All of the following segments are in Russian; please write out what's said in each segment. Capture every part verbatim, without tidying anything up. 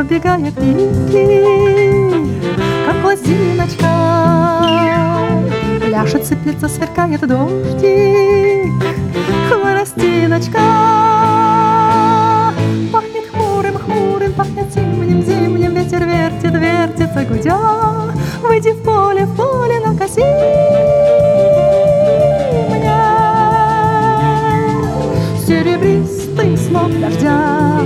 подбегая к Нике, как лосиночка. Пляшет, сыплется, сверкает дождик, хворостиночка. Пахнет хмурым, хмурым, пахнет зимним, зимним. Ветер вертит, вертится, гудя. Выйди в поле, в поле на косе мне серебристый смог дождя.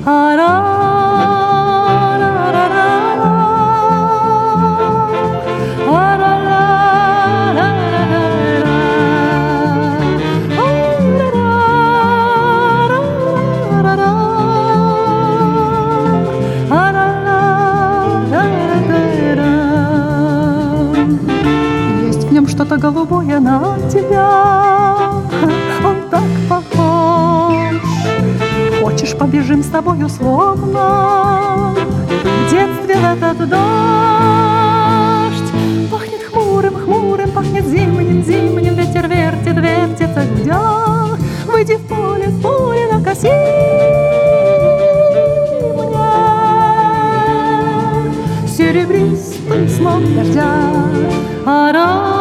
Что-то голубое на тебя, он так похож. Хочешь, побежим с тобою словно в детстве в этот дождь. Пахнет хмурым, хмурым, пахнет зимним, зимним. Ветер вертит, вертится, гудя. Выйди в поле, в поле на косе мне серебристый смог дождя. Ара.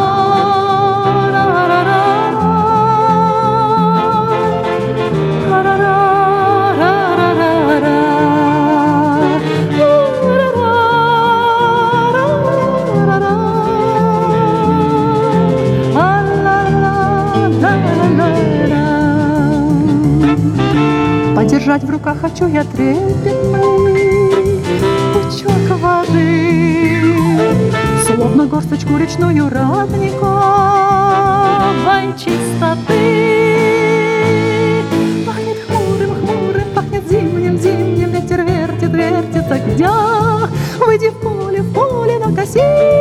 Подержать в руках хочу я трепетный пучок воды, словно горсточку речную родниковой чистоты. Пахнет хмурым, хмурым, пахнет зимним, зимним. Ветер вертит, вертится, гудя. Выйди в поле, в поле на косе